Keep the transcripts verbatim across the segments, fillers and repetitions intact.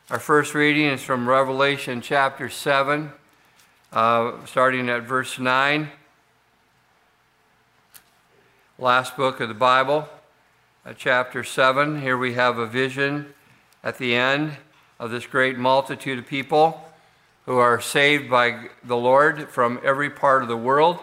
Our first reading is from Revelation chapter seven, uh, starting at verse nine. Last book of the Bible, uh, chapter seven. Here we have a vision at the end of this great multitude of people who are saved by the Lord from every part of the world.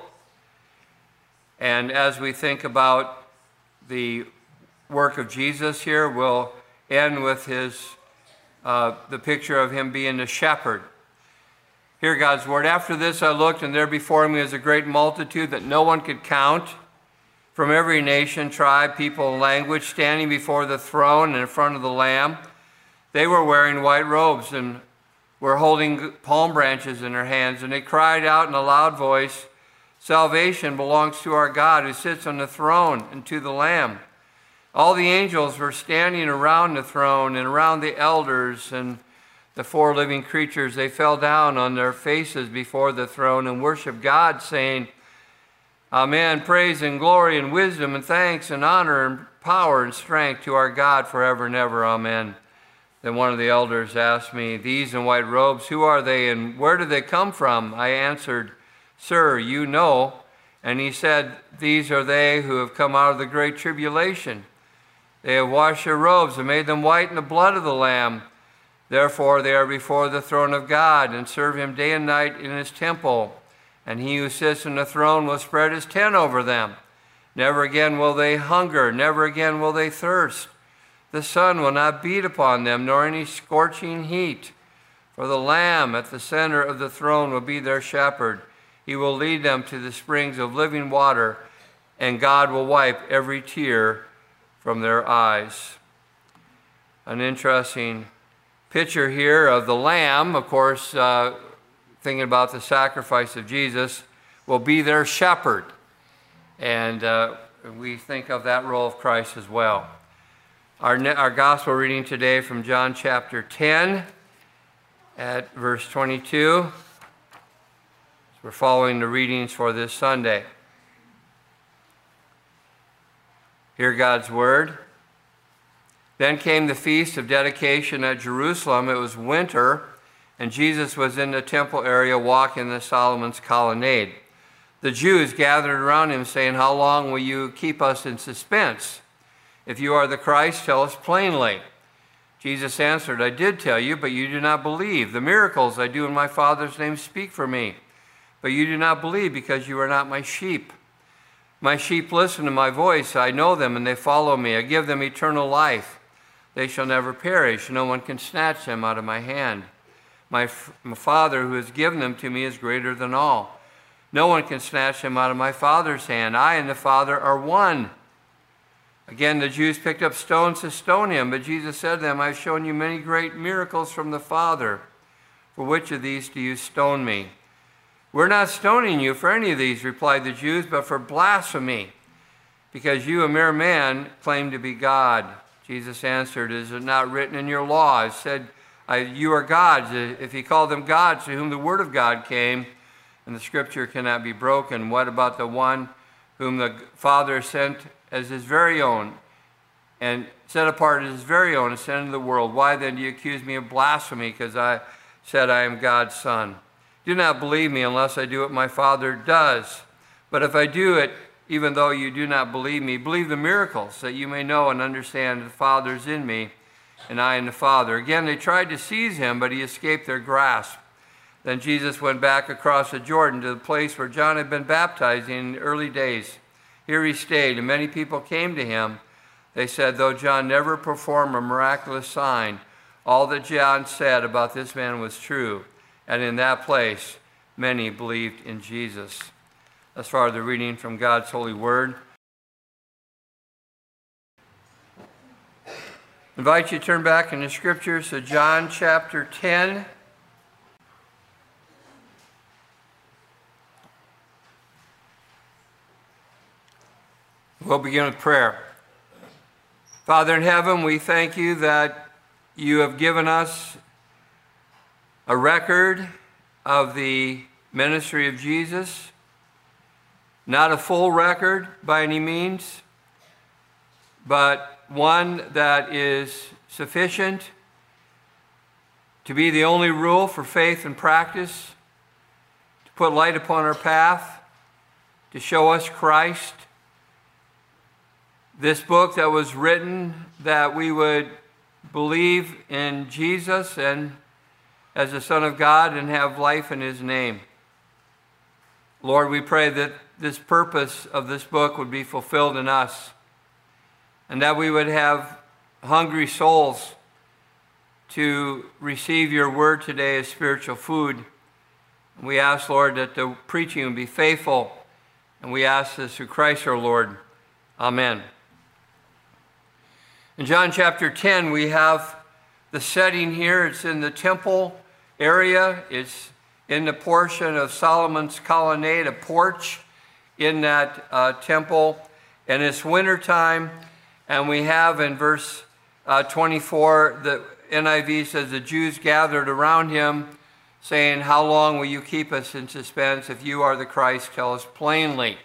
And as we think about the work of Jesus here, we'll end with his Uh, the picture of him being the shepherd. Hear God's word. After this I looked, and there before me was a great multitude that no one could count, from every nation, tribe, people, and language, standing before the throne and in front of the Lamb. They were wearing white robes and were holding palm branches in their hands, and they cried out in a loud voice, "Salvation belongs to our God who sits on the throne and to the Lamb." All the angels were standing around the throne and around the elders and the four living creatures. They fell down on their faces before the throne and worshiped God, saying, "Amen, praise and glory and wisdom and thanks and honor and power and strength to our God forever and ever. Amen." Then one of the elders asked me, "These in white robes, who are they and where do they come from?" I answered, "Sir, you know." And he said, "These are they who have come out of the great tribulation. They have washed their robes and made them white in the blood of the Lamb. Therefore they are before the throne of God and serve him day and night in his temple. And he who sits on the throne will spread his tent over them. Never again will they hunger, never again will they thirst. The sun will not beat upon them, nor any scorching heat. For the Lamb at the center of the throne will be their shepherd. He will lead them to the springs of living water, and God will wipe every tear from their eyes." An interesting picture here of the Lamb, of course, uh, thinking about the sacrifice of Jesus, will be their shepherd. And uh, we think of that role of Christ as well. Our, our gospel reading today from John chapter ten at verse twenty-two. We're following the readings for this Sunday. Hear God's word. Then came the feast of dedication at Jerusalem. It was winter, and Jesus was in the temple area walking the Solomon's colonnade. The Jews gathered around him, saying, "How long will you keep us in suspense? If you are the Christ, tell us plainly." Jesus answered, "I did tell you, but you do not believe. The miracles I do in my Father's name speak for me, but you do not believe because you are not my sheep. My sheep listen to my voice. I know them, and they follow me. I give them eternal life. They shall never perish. No one can snatch them out of my hand. My, my Father who has given them to me is greater than all. No one can snatch them out of my Father's hand. I and the Father are one." Again, the Jews picked up stones to stone him, but Jesus said to them, "I have shown you many great miracles from the Father. For which of these do you stone me?" "We're not stoning you for any of these," replied the Jews, "but for blasphemy, because you, a mere man, claim to be God." Jesus answered, "Is it not written in your law? I said, I, you are gods. If he called them gods to whom the word of God came, and the scripture cannot be broken, what about the one whom the Father sent as his very own, and set apart as his very own, and sent into the world? Why then do you accuse me of blasphemy, because I said I am God's son? Do not believe me unless I do what my Father does. But if I do it, even though you do not believe me, believe the miracles, that you may know and understand that the Father is in me, and I in the Father." Again, they tried to seize him, but he escaped their grasp. Then Jesus went back across the Jordan to the place where John had been baptizing in the early days. Here he stayed, and many people came to him. They said, "Though John never performed a miraculous sign, all that John said about this man was true." And in that place, many believed in Jesus. As far as the reading from God's holy word. I invite you to turn back in the scriptures to John chapter ten. We'll begin with prayer. Father in heaven, we thank you that you have given us a record of the ministry of Jesus. Not a full record by any means, but one that is sufficient to be the only rule for faith and practice, to put light upon our path, to show us Christ. This book that was written that we would believe in Jesus and as the Son of God and have life in his name. Lord, we pray that this purpose of this book would be fulfilled in us and that we would have hungry souls to receive your word today as spiritual food. We ask, Lord, that the preaching would be faithful, and we ask this through Christ our Lord. Amen. In John chapter ten, we have the setting here. It's in the temple area. It's in the portion of Solomon's colonnade, a porch in that uh, temple. And it's wintertime, and we have in verse uh, twenty-four, the N I V says, the Jews gathered around him, saying, "How long will you keep us in suspense? If you are the Christ, tell us plainly."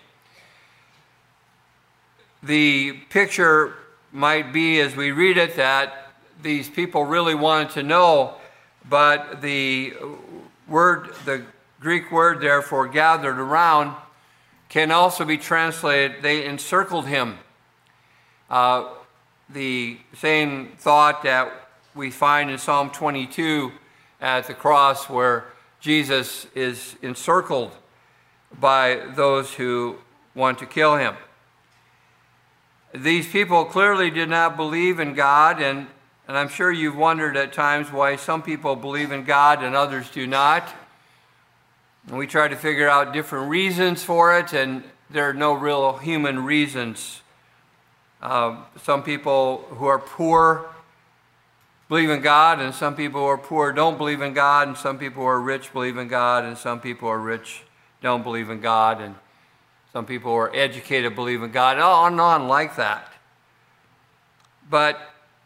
The picture might be, as we read it, that these people really wanted to know, but the word, the Greek word there for gathered around, can also be translated, they encircled him. Uh, the same thought that we find in Psalm twenty-two at the cross, where Jesus is encircled by those who want to kill him. These people clearly did not believe in God, and, and I'm sure you've wondered at times why some people believe in God and others do not. And we try to figure out different reasons for it, and there are no real human reasons. Uh, some people who are poor believe in God, and some people who are poor don't believe in God, and some people who are rich believe in God, and some people who are rich don't believe in God, and some people who are educated believe in God, and on and on like that. But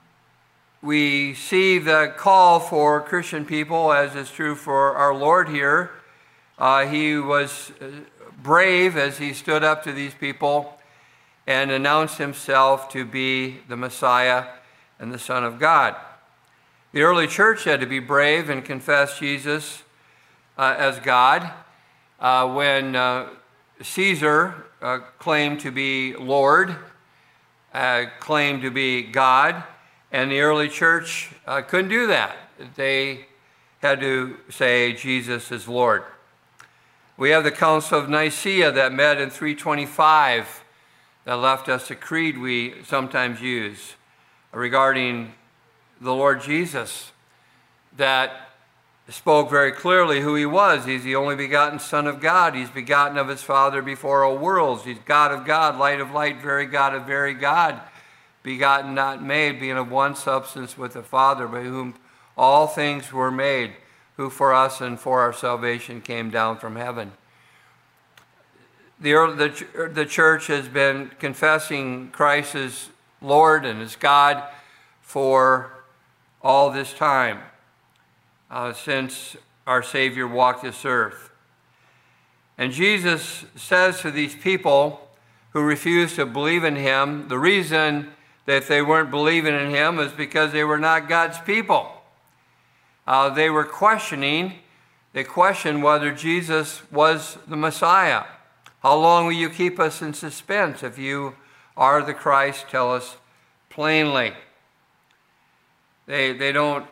we see the call for Christian people, as is true for our Lord here. Uh, he was brave as he stood up to these people and announced himself to be the Messiah and the Son of God. The early church had to be brave and confess Jesus uh, as God. Uh, when uh, Caesar uh, claimed to be Lord, uh, claimed to be God, and the early church uh, couldn't do that. They had to say Jesus is Lord. We have the Council of Nicaea that met in three twenty-five that left us a creed we sometimes use regarding the Lord Jesus, that spoke very clearly who he was. He's the only begotten Son of God. He's begotten of his Father before all worlds. He's God of God, light of light, very God of very God, begotten, not made, being of one substance with the Father, by whom all things were made, who for us and for our salvation came down from heaven. The, the, the church has been confessing Christ as Lord and as God for all this time, uh, since our Savior walked this earth. And Jesus says to these people who refused to believe in him, the reason that they weren't believing in him is because they were not God's people. Uh, they were questioning, they questioned whether Jesus was the Messiah. How long will you keep us in suspense? If you are the Christ, tell us plainly. They, they don't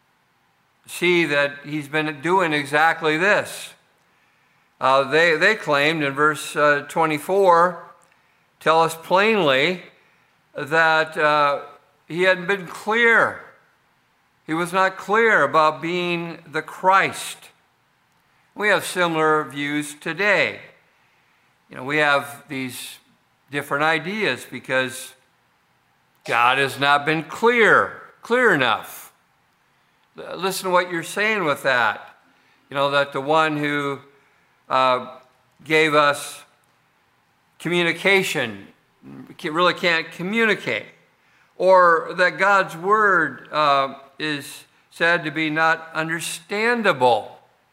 see that he's been doing exactly this. Uh, they, they claimed in verse uh, twenty-four, tell us plainly that uh, he hadn't been clear. He was not clear about being the Christ. We have similar views today. You know, we have these different ideas because God has not been clear, clear enough. Listen to what you're saying with that. You know, that the one who uh, gave us communication really can't communicate. Or that God's word uh, is said to be not understandable.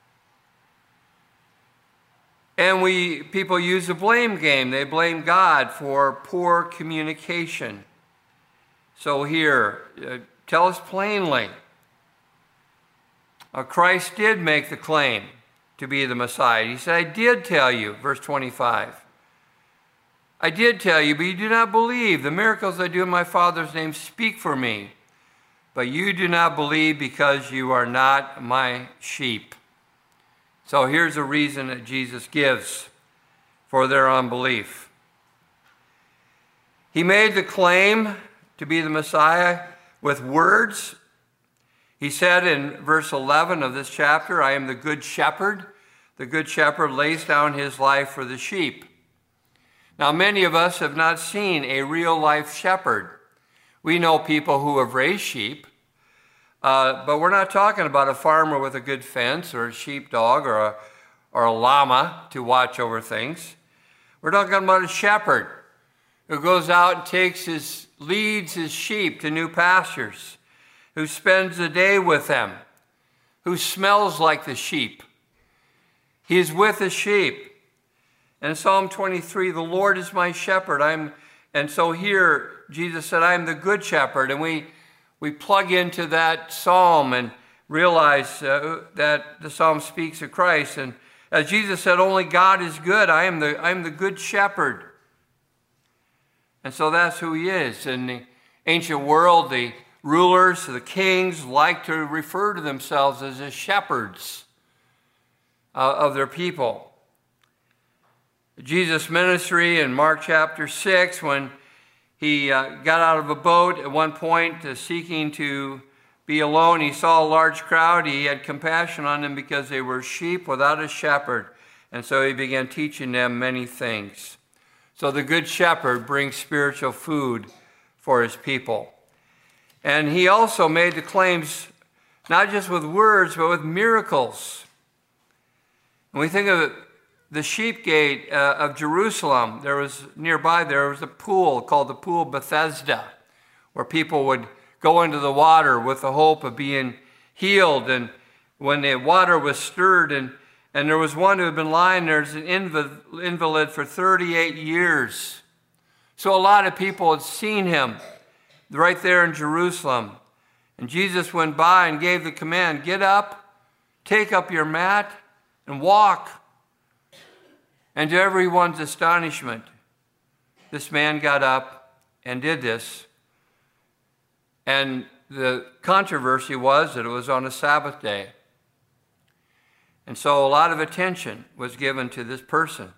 And we people use the blame game. They blame God for poor communication. So here, uh, tell us plainly. Uh, Christ did make the claim to be the Messiah. He said, I did tell you, verse twenty-five. I did tell you, but you do not believe. The miracles I do in my Father's name speak for me. But you do not believe because you are not my sheep. So here's a reason that Jesus gives for their unbelief. He made the claim to be the Messiah with words. He said in verse eleven of this chapter, I am the good shepherd. The good shepherd lays down his life for the sheep. Now, many of us have not seen a real-life shepherd. We know people who have raised sheep, uh, but we're not talking about a farmer with a good fence or a sheepdog or a, or a llama to watch over things. We're talking about a shepherd who goes out and takes his, leads his sheep to new pastures, who spends the day with them, who smells like the sheep. He is with the sheep. And Psalm twenty-three, the Lord is my shepherd. I'm, and so here, Jesus said, I am the good shepherd. And we, we plug into that psalm and realize uh, that the psalm speaks of Christ. And as Jesus said, only God is good. I am the, I am the good shepherd. And so that's who he is. In the ancient world, the rulers, the kings, like to refer to themselves as the shepherds uh, of their people. Jesus' ministry in Mark chapter six, when he uh, got out of a boat at one point uh, seeking to be alone, he saw a large crowd. He had compassion on them because they were sheep without a shepherd. And so he began teaching them many things. So the good shepherd brings spiritual food for his people. And he also made the claims not just with words, but with miracles. When we think of the sheep gate uh, of Jerusalem, there was nearby there was a pool called the Pool of Bethesda, where people would go into the water with the hope of being healed. And when the water was stirred, and, and there was one who had been lying there as an invalid for thirty-eight years. So a lot of people had seen him right there in Jerusalem. And Jesus went by and gave the command, get up, take up your mat, and walk. And to everyone's astonishment, this man got up and did this. And the controversy was that it was on a Sabbath day. And so a lot of attention was given to this person.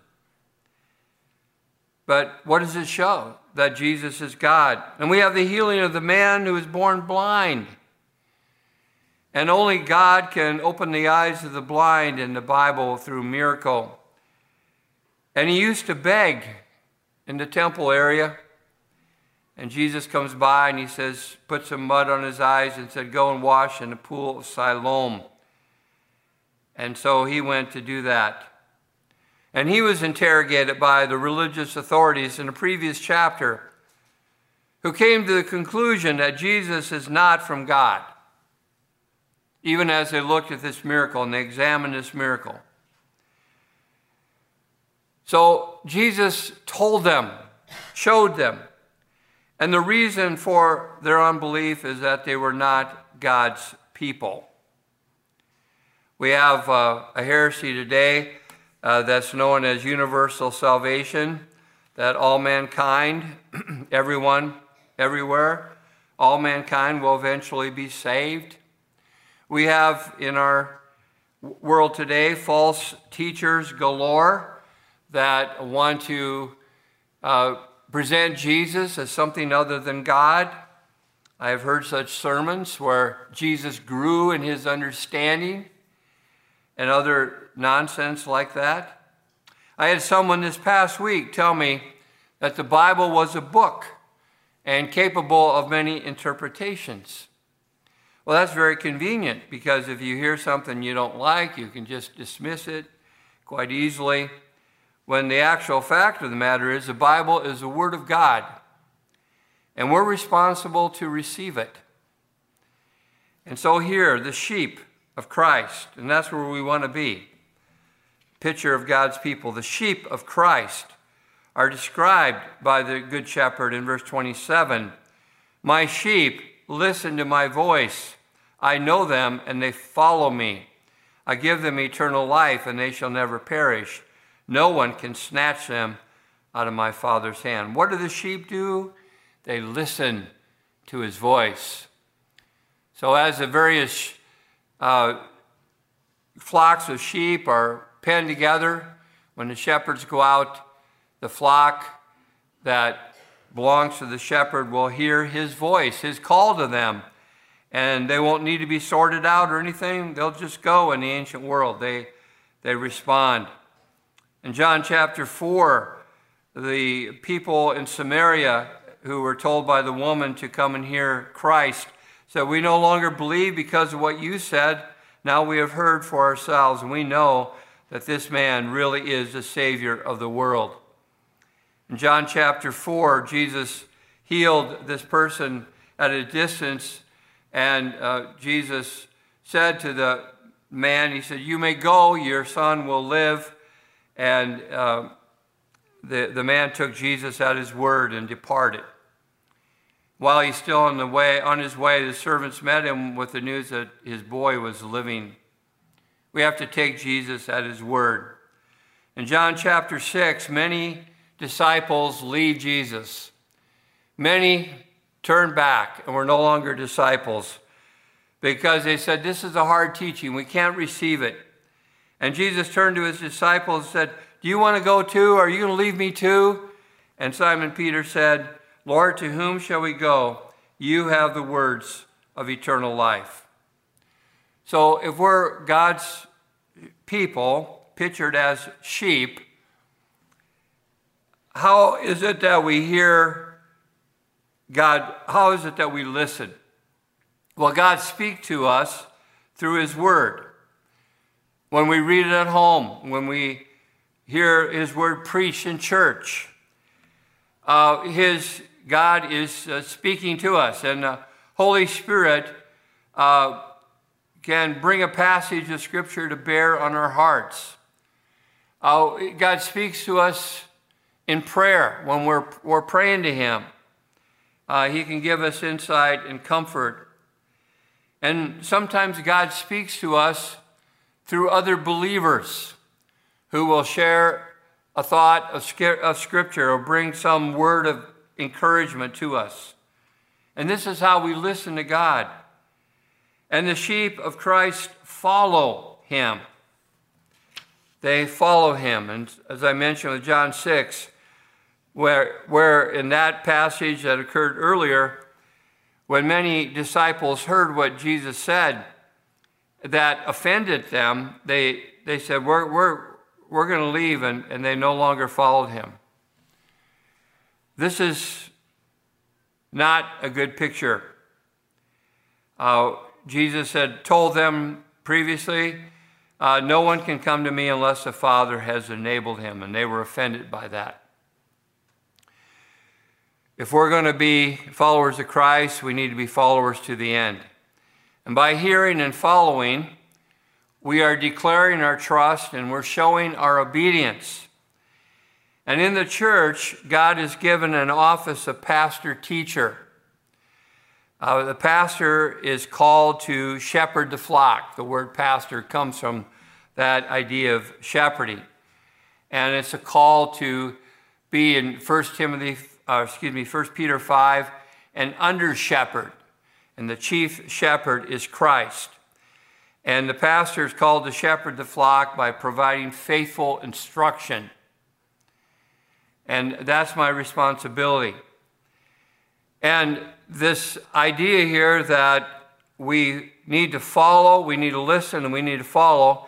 But what does it show? That Jesus is God. And we have the healing of the man who was born blind. And only God can open the eyes of the blind in the Bible through miracle. And he used to beg in the temple area. And Jesus comes by and he says, put some mud on his eyes and said, go and wash in the pool of Siloam. And so he went to do that. And he was interrogated by the religious authorities in the previous chapter, who came to the conclusion that Jesus is not from God, even as they looked at this miracle and they examined this miracle. So Jesus told them, showed them, and the reason for their unbelief is that they were not God's people. We have uh, a heresy today uh, that's known as universal salvation, that all mankind, everyone, everywhere, all mankind will eventually be saved. We have in our world today false teachers galore that want to uh, present Jesus as something other than God. I have heard such sermons where Jesus grew in his understanding and other nonsense like that. I had someone this past week tell me that the Bible was a book and capable of many interpretations. Well, that's very convenient, because if you hear something you don't like, you can just dismiss it quite easily, when the actual fact of the matter is the Bible is the Word of God, and we're responsible to receive it. And so here, the sheep of Christ, and that's where we want to be, picture of God's people, the sheep of Christ are described by the Good Shepherd in verse twenty-seven. My sheep listen to my voice. I know them, and they follow me. I give them eternal life, and they shall never perish. No one can snatch them out of my Father's hand. What do the sheep do? They listen to his voice. So as the various uh, flocks of sheep are penned together, when the shepherds go out, the flock that belongs to the shepherd will hear his voice, his call to them. And they won't need to be sorted out or anything. They'll just go in the ancient world. They, they respond. In John chapter four, the people in Samaria who were told by the woman to come and hear Christ said, we no longer believe because of what you said. Now we have heard for ourselves, and we know that this man really is the Savior of the world. In John chapter four, Jesus healed this person at a distance, and uh, Jesus said to the man, he said, you may go, your son will live. And uh, the, the man took Jesus at his word and departed. While he's still on the way, on his way, the servants met him with the news that his boy was living. We have to take Jesus at his word. In John chapter six, many disciples leave Jesus. Many turned back and were no longer disciples because they said, this is a hard teaching. We can't receive it. And Jesus turned to his disciples and said, do you want to go too? Are you going to leave me too? And Simon Peter said, Lord, to whom shall we go? You have the words of eternal life. So if we're God's people, pictured as sheep, how is it that we hear God, how is it that we listen? Well, God speaks to us through his word. When we read it at home, when we hear his word preached in church, uh, his God is uh, speaking to us, and the Holy Spirit uh, can bring a passage of Scripture to bear on our hearts. Uh, God speaks to us in prayer when we're, we're praying to him. Uh, he can give us insight and comfort. And sometimes God speaks to us through other believers who will share a thought of, of Scripture or bring some word of encouragement to us. And this is how we listen to God. And the sheep of Christ follow him. They follow him. And as I mentioned with John six, where, where in that passage that occurred earlier, when many disciples heard what Jesus said that offended them, they, they said, we're, we're, we're going to leave, and, and they no longer followed him. This is not a good picture. Uh, Jesus had told them previously, uh, no one can come to me unless the Father has enabled him, and they were offended by that. If we're going to be followers of Christ, we need to be followers to the end. And by hearing and following, we are declaring our trust and we're showing our obedience. And in the church, God has given an office of pastor-teacher. Uh, the pastor is called to shepherd the flock. The word pastor comes from that idea of shepherding. And it's a call to be in First Timothy, uh, excuse me, First Peter five, an under-shepherd. And the chief shepherd is Christ. And the pastor is called to shepherd the flock by providing faithful instruction. And that's my responsibility. And this idea here that we need to follow, we need to listen, and we need to follow,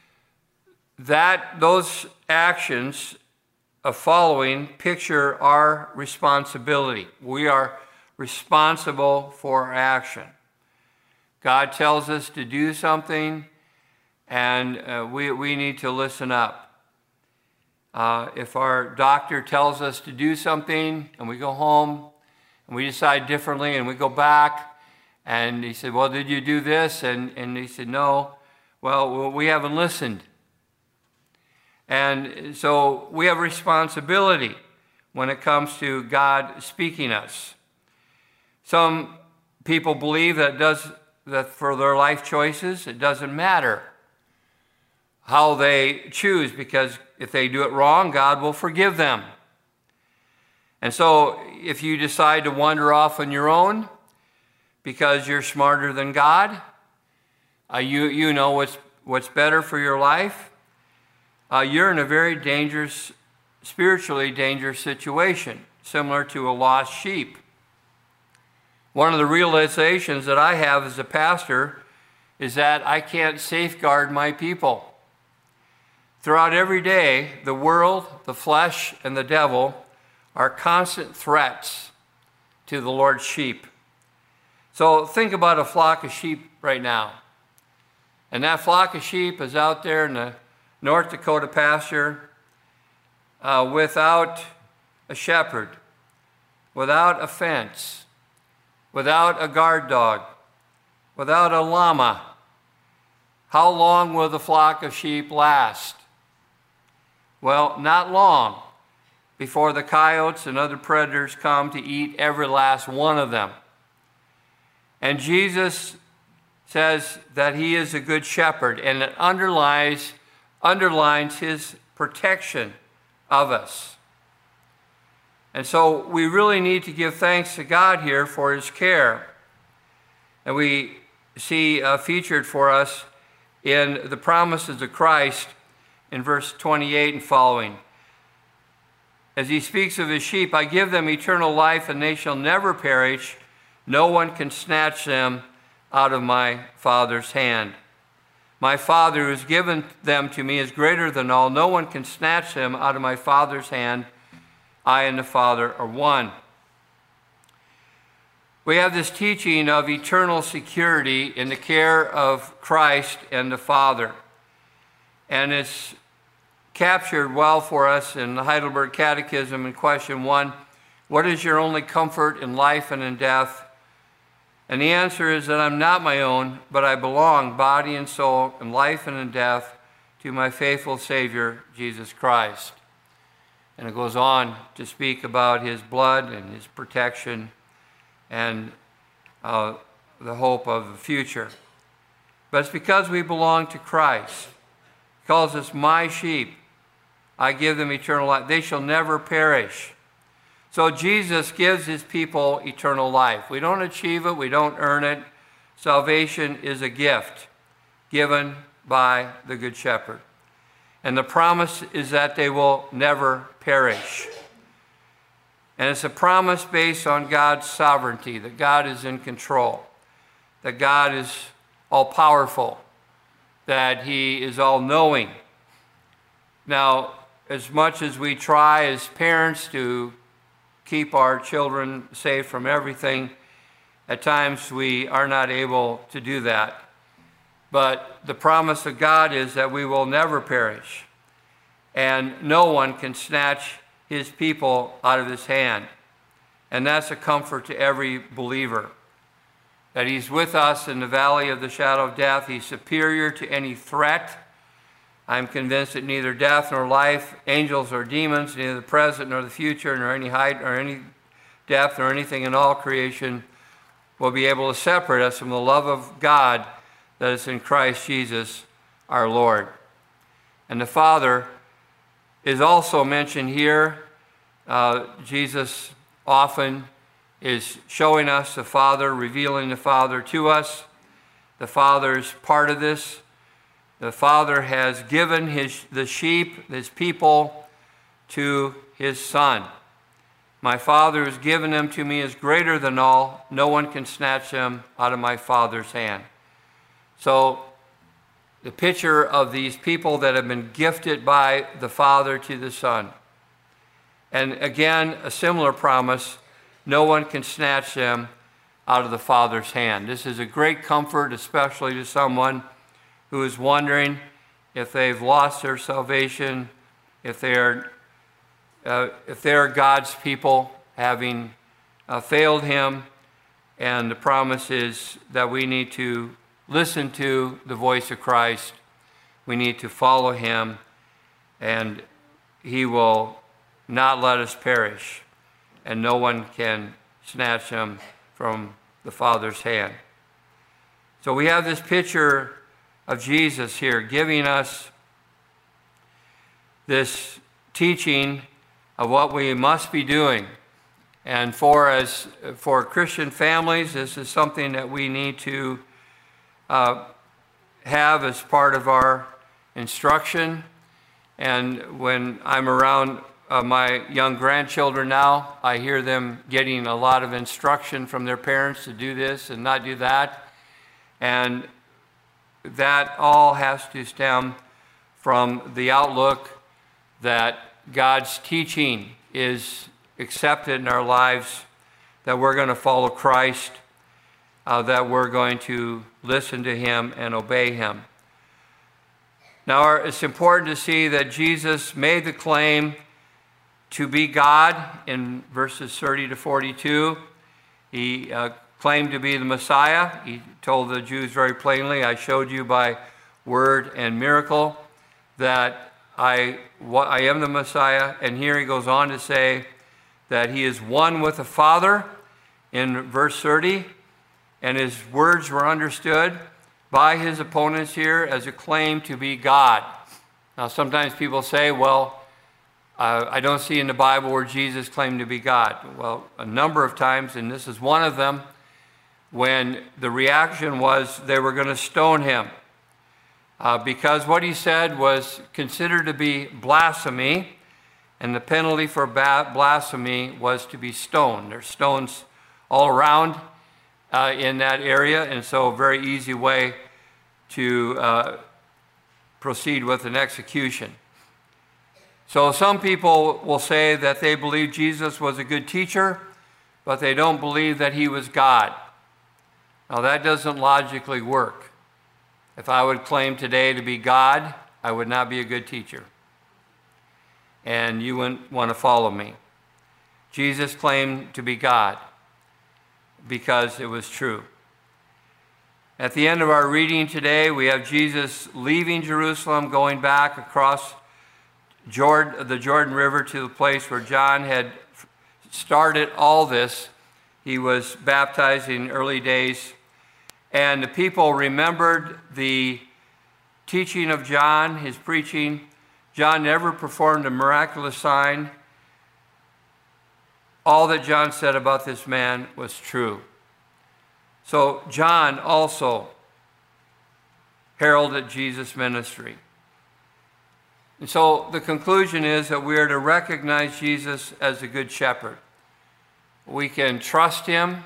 that those actions of following picture our responsibility. We are responsible for our action. God tells us to do something, and uh, we, we need to listen up. Uh, if our doctor tells us to do something and we go home and we decide differently and we go back and he said, well, did you do this? And, and he said, no. Well, we haven't listened. And so we have responsibility when it comes to God speaking us. Some people believe that it does that for their life choices, it doesn't matter how they choose, because if they do it wrong, God will forgive them. And so if you decide to wander off on your own because you're smarter than God, uh, you, you know what's, what's better for your life, uh, you're in a very dangerous, spiritually dangerous situation, similar to a lost sheep. One of the realizations that I have as a pastor is that I can't safeguard my people. Throughout every day, the world, the flesh, and the devil are constant threats to the Lord's sheep. So think about a flock of sheep right now. And that flock of sheep is out there in the North Dakota pasture uh, without a shepherd, without a fence, without a guard dog, without a llama. How long will the flock of sheep last? Well, not long before the coyotes and other predators come to eat every last one of them. And Jesus says that he is a good shepherd, and it underlies, underlines his protection of us. And so we really need to give thanks to God here for his care. And we see uh, featured for us in the promises of Christ in verse twenty-eight and following. As he speaks of his sheep, I give them eternal life, and they shall never perish. No one can snatch them out of my Father's hand. My Father who has given them to me is greater than all. No one can snatch them out of my Father's hand. I and the Father are one. We have this teaching of eternal security in the care of Christ and the Father. And it's captured well for us in the Heidelberg Catechism in question one. What is your only comfort in life and in death? And the answer is that I'm not my own, but I belong, body and soul, in life and in death, to my faithful Savior, Jesus Christ. And it goes on to speak about his blood and his protection and uh, the hope of the future. But it's because we belong to Christ. He calls us my sheep. I give them eternal life. They shall never perish. So Jesus gives his people eternal life. We don't achieve it. We don't earn it. Salvation is a gift given by the Good Shepherd. And the promise is that they will never perish. And it's a promise based on God's sovereignty, that God is in control, that God is all-powerful, that he is all-knowing. Now, as much as we try as parents to keep our children safe from everything, at times we are not able to do that. But the promise of God is that we will never perish, and no one can snatch his people out of his hand. And that's a comfort to every believer, that he's with us in the valley of the shadow of death. He's superior to any threat. I'm convinced that neither death nor life, angels or demons, neither the present nor the future, nor any height nor any depth nor anything in all creation will be able to separate us from the love of God that is in Christ Jesus our Lord. And the Father is also mentioned here. Uh, Jesus often is showing us the Father, revealing the Father to us. The Father is part of this. The Father has given his, the sheep, his people, to his Son. My Father has given them to me is greater than all. No one can snatch them out of my Father's hand. So the picture of these people that have been gifted by the Father to the Son. And again, a similar promise, no one can snatch them out of the Father's hand. This is a great comfort, especially to someone who is wondering if they've lost their salvation, if they're, uh, if they're God's people, having uh, failed him. And the promise is that we need to listen to the voice of Christ. We need to follow him, and he will not let us perish, and no one can snatch him from the Father's hand. So we have this picture of Jesus here giving us this teaching of what we must be doing. And for as for Christian families, this is something that we need to uh, have as part of our instruction. And when I'm around uh, my young grandchildren now, I hear them getting a lot of instruction from their parents to do this and not do that. And that all has to stem from the outlook that God's teaching is accepted in our lives, that we're going to follow Christ, uh, that we're going to listen to him and obey him. Now, it's important to see that Jesus made the claim to be God in verses thirty to forty-two. He uh, claimed to be the Messiah. He told the Jews very plainly, I showed you by word and miracle that I, I am the Messiah. And here he goes on to say that he is one with the Father in verse thirty, and his words were understood by his opponents here as a claim to be God. Now, sometimes people say, well, uh, I don't see in the Bible where Jesus claimed to be God. Well, a number of times, and this is one of them, when the reaction was they were going to stone him uh, because what he said was considered to be blasphemy, and the penalty for blasphemy was to be stoned. There's stones all around uh, in that area, and so a very easy way to uh, proceed with an execution. So some people will say that they believe Jesus was a good teacher, but they don't believe that he was God. Now that doesn't logically work. If I would claim today to be God, I would not be a good teacher, and you wouldn't want to follow me. Jesus claimed to be God because it was true. At the end of our reading today, we have Jesus leaving Jerusalem, going back across Jordan, the Jordan River to the place where John had started all this. He was baptized in early days, and the people remembered the teaching of John, his preaching. John never performed a miraculous sign. All that John said about this man was true. So John also heralded Jesus' ministry. And so the conclusion is that we are to recognize Jesus as a good shepherd. We can trust him.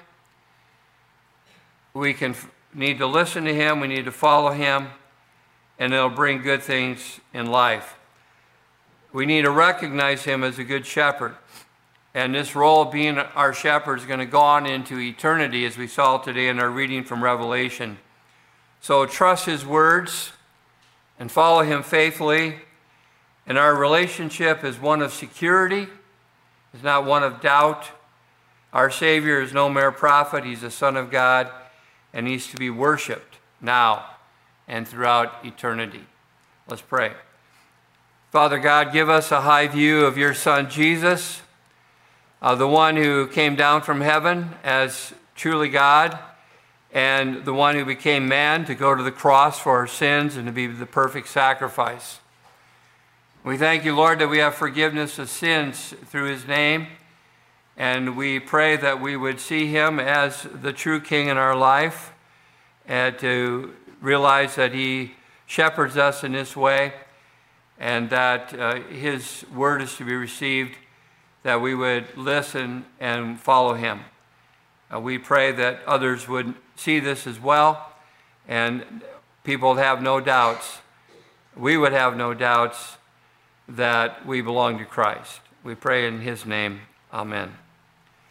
We can need to listen to him. We need to follow him, and it'll bring good things in life. We need to recognize him as a good shepherd. And this role of being our shepherd is going to go on into eternity, as we saw today in our reading from Revelation. So trust his words and follow him faithfully. And our relationship is one of security. It's not one of doubt. Our Savior is no mere prophet. He's the Son of God, and he's to be worshiped now and throughout eternity. Let's pray. Father God, give us a high view of your Son, Jesus, Uh, the one who came down from heaven as truly God, and the one who became man to go to the cross for our sins and to be the perfect sacrifice. We thank you, Lord, that we have forgiveness of sins through his name, and we pray that we would see him as the true King in our life, and to realize that he shepherds us in this way, and that uh, his word is to be received, that we would listen and follow him. Uh, we pray that others would see this as well, and people would have no doubts, we would have no doubts that we belong to Christ. We pray in his name, amen.